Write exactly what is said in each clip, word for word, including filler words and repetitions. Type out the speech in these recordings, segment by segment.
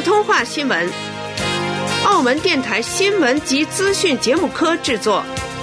通话新闻，澳门电台新闻及资讯节目科制作。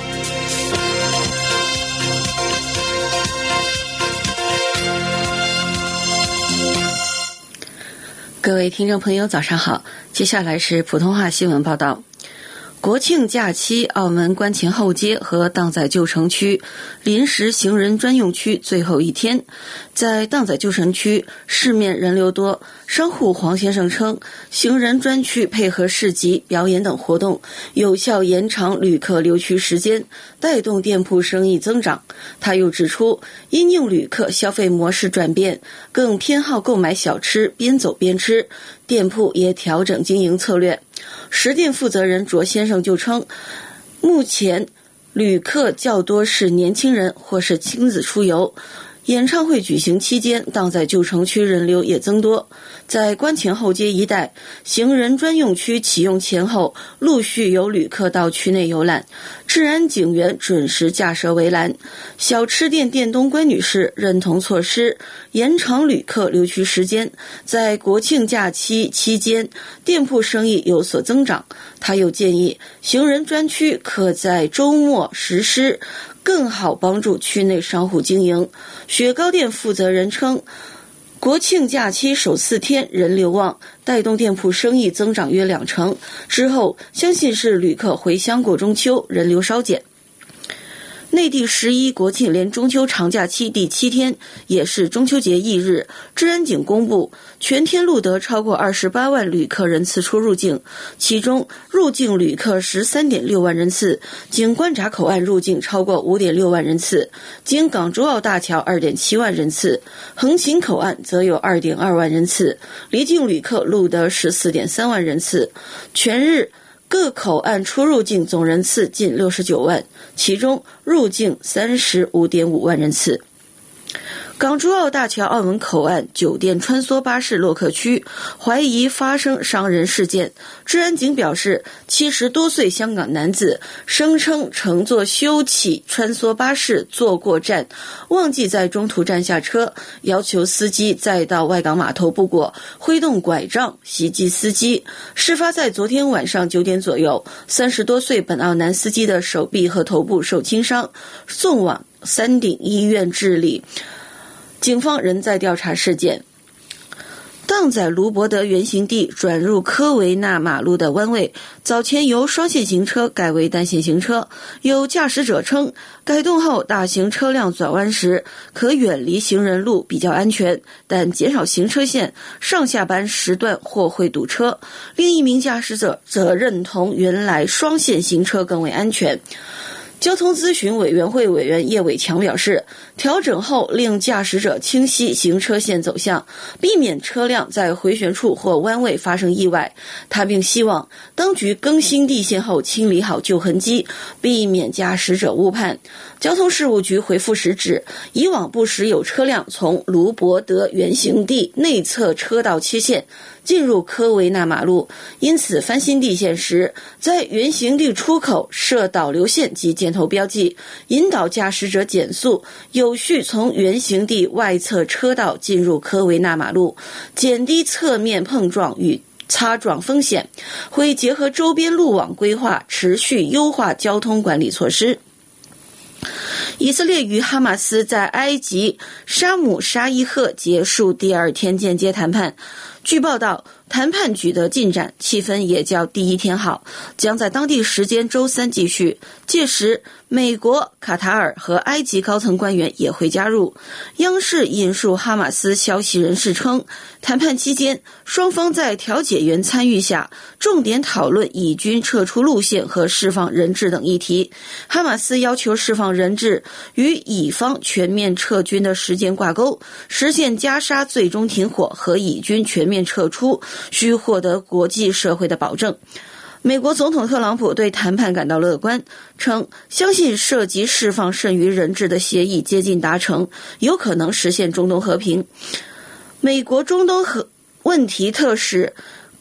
各位听众朋友早上好，接下来是普通话新闻报道。国庆假期，澳门观前后街和荡仔旧城区临时行人专用区最后一天，在荡仔旧城区市面人流多，商户黄先生称，行人专区配合市集、表演等活动，有效延长旅客留区时间，带动店铺生意增长。他又指出，因应旅客消费模式转变，更偏好购买小吃，边走边吃，店铺也调整经营策略。食店负责人卓先生就称，目前旅客较多是年轻人或是亲子出游，演唱会举行期间，荡仔旧城区人流也增多。在观前后街一带，行人专用区启用前后，陆续有旅客到区内游览，治安警员准时架设围栏。小吃店店东关女士认同措施，延长旅客留区时间，在国庆假期期间，店铺生意有所增长。她又建议，行人专区可在周末实施，更好帮助区内商户经营。雪糕店负责人称，国庆假期首四天人流旺，带动店铺生意增长约两成，之后相信是旅客回乡过中秋，人流稍减。内地十一国庆连中秋长假期第七天，也是中秋节翌日，治安警公布，全天录得超过二十八万旅客人次出入境，其中入境旅客十三点六万人次，经关闸口岸入境超过五点六万人次，经港珠澳大桥二点七万人次，横琴口岸则有二点二万人次，离境旅客录得十四点三万人次，全日各口岸出入境总人次近六十九万，其中入境三十五点五万人次。港珠澳大桥澳门口岸酒店穿梭巴士洛克区怀疑发生伤人事件，治安警表示，七十多岁香港男子声称乘坐休憩穿梭巴士坐过站，忘记在中途站下车，要求司机再到外港码头不果，挥动拐杖袭击司机。事发在昨天晚上九点左右，三十多岁本澳男司机的手臂和头部受轻伤，送往山顶医院治理。警方仍在调查事件。荡仔卢伯德原型地转入科维纳马路的弯位，早前由双线行车改为单线行车。有驾驶者称，改动后大型车辆转弯时可远离行人路，比较安全，但减少行车线，上下班时段或会堵车。另一名驾驶者则认同原来双线行车更为安全。交通咨询委员会委员叶伟强表示，调整后令驾驶者清晰行车线走向，避免车辆在回旋处或弯位发生意外。他并希望当局更新地线后清理好旧痕迹，避免驾驶者误判。交通事务局回复时指，以往不时有车辆从卢伯德原型地内侧车道切线进入科维纳马路，因此翻新地线时，在原型地出口设导流线及箭头标记，引导驾驶者减速，有序从原型地外侧车道进入科维纳马路，减低侧面碰撞与擦撞风险，会结合周边路网规划，持续优化交通管理措施。以色列与哈马斯在埃及沙姆沙伊赫结束第二天间接谈判，据报道，谈判取得进展，气氛也较第一天好，将在当地时间周三继续。届时，美国、卡塔尔和埃及高层官员也会加入。央视引述哈马斯消息人士称，谈判期间，双方在调解员参与下，重点讨论以军撤出路线和释放人质等议题。哈马斯要求释放人质与以方全面撤军的时间挂钩，实现加沙最终停火和以军全面撤出，需获得国际社会的保证。美国总统特朗普对谈判感到乐观，称相信涉及释放剩余人质的协议接近达成，有可能实现中东和平。美国中东和问题特使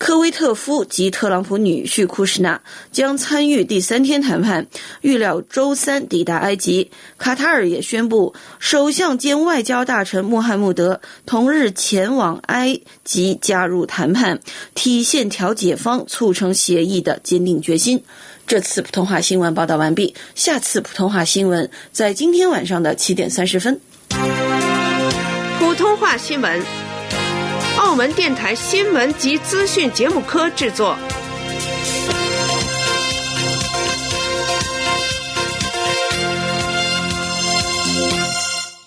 科威特夫及特朗普女婿库什纳将参与第三天谈判，预料周三抵达埃及。卡塔尔也宣布，首相兼外交大臣穆罕默德同日前往埃及加入谈判，体现调解方促成协议的坚定决心。这次普通话新闻报道完毕，下次普通话新闻在今天晚上的七点三十分。 普通话新闻，澳门电台新闻及资讯节目科制作。